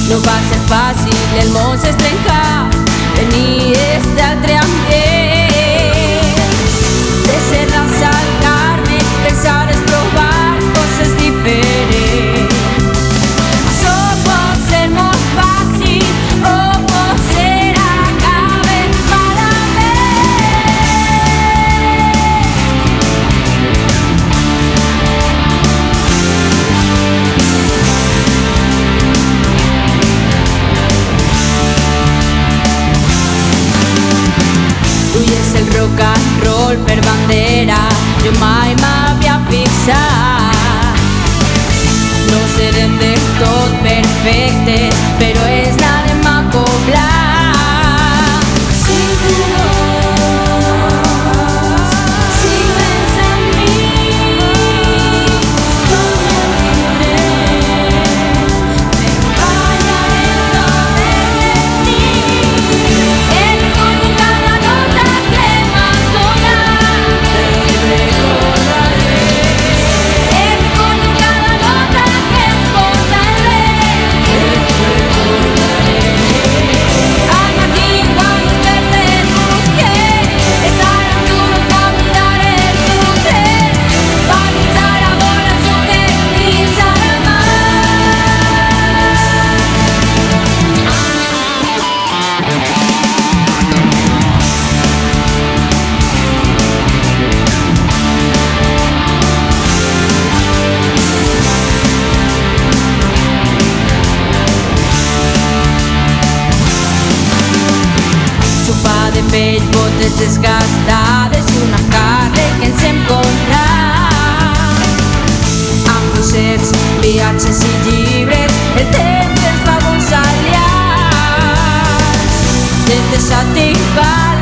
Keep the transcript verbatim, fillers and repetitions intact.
No va a ser fàcil, el món s'estrenca, venir és d'altre ambient. Descerrar-se al Carme, pensar és provar coses diferents. Això pot ser molt fàcil o pot ser acabe malament. Duies el rock and roll per bandera, jo mai m'havia fixat. No serem del tot perfectes, però és n'anem a cobrar. Si tu vols, si vens amb mi, no mentiré, m'emballarem tot de ti. Et recordo cada nota que m'has donat, et recordaré. Et recordo cada nota que ens porta el vent, et recordaré. Al matí quan despertes busqué estar amb tu, no pot dar el teu temps. Va pensar a vora jo que fins a demà. Sopa de pell, botes desgastades i una carne que ens hem comprat. Amb trossets, viatges i llibres, el temps ens va bons aliats. Des de Sativa